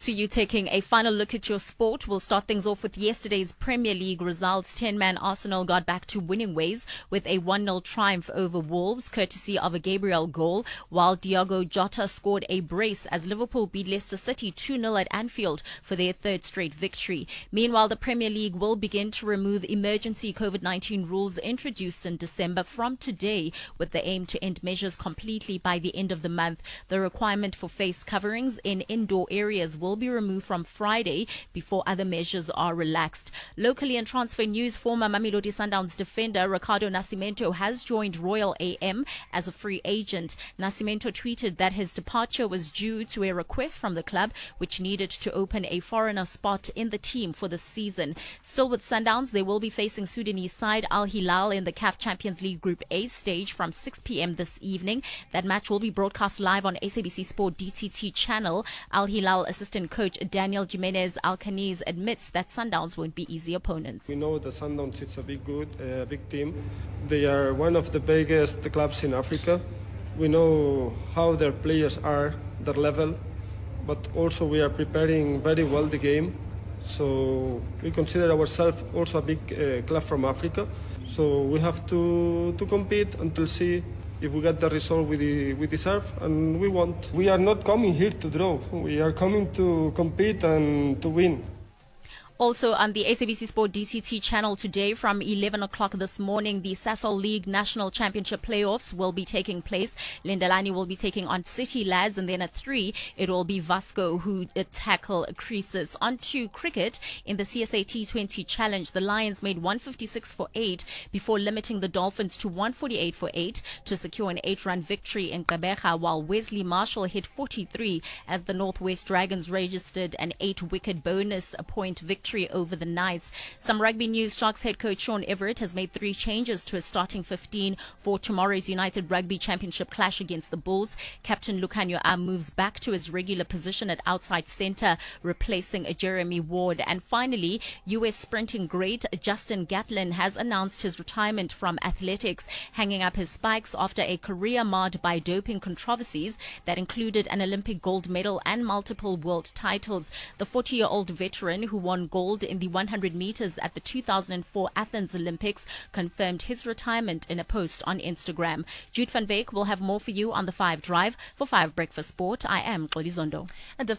to you taking a final look at your sport. We'll start things off with yesterday's Premier League results. 10-man Arsenal got back to winning ways with a 1-0 triumph over Wolves, courtesy of a Gabriel goal, while Diogo Jota scored a brace as Liverpool beat Leicester City 2-0 at Anfield for their third straight victory. Meanwhile, the Premier League will begin to remove emergency COVID-19 rules introduced in December from today, with the aim to end measures completely by the end of the month. The requirement for face coverings in indoor areas will be removed from Friday before other measures are relaxed. Locally, in transfer news, former Mamelodi Sundowns defender Ricardo Nascimento has joined Royal AM as a free agent. Nascimento tweeted that his departure was due to a request from the club, which needed to open a foreigner spot in the team for the season. Still with Sundowns, they will be facing Sudanese side Al Hilal in the CAF Champions League Group A stage from 6 p.m. this evening. That match will be broadcast live on SABC Sport DTT channel. Al Hilal assistant coach Daniel Jimenez Alcaniz admits that Sundowns won't be easy opponents. We know the Sundowns is a big team. They are one of the biggest clubs in Africa. We know how their players are, their level, but also we are preparing very well the game. So we consider ourselves also a big club from Africa. So we have to compete until see if we get the result we deserve and we want. We are not coming here to draw. We are coming to compete and to win. Also on the SABC Sport DCT channel today from 11 o'clock this morning, the Sasol League National Championship playoffs will be taking place. Lindelani will be taking on City Lads, and then at 3, it will be Vasco who tackle Creases. On to cricket. In the CSA T20 Challenge, the Lions made 156 for 8 before limiting the Dolphins to 148 for 8 to secure an 8-run victory in Gqeberha, while Wesley Marshall hit 43 as the Northwest Dragons registered an 8-wicket bonus point victory over the Knights. Some rugby news. Sharks head coach Sean Everett has made 3 changes to his starting 15 for tomorrow's United Rugby Championship clash against the Bulls. Captain Lukhanyo moves back to his regular position at outside centre, replacing Jeremy Ward. And finally, US sprinting great Justin Gatlin has announced his retirement from athletics, hanging up his spikes after a career marred by doping controversies that included an Olympic gold medal and multiple world titles. The 40-year-old veteran, who won gold in the 100 meters at the 2004 Athens Olympics, confirmed his retirement in a post on Instagram. Jude van Beek will have more for you on the 5 Drive. For 5 Breakfast Sport, I am Xoli Zondo.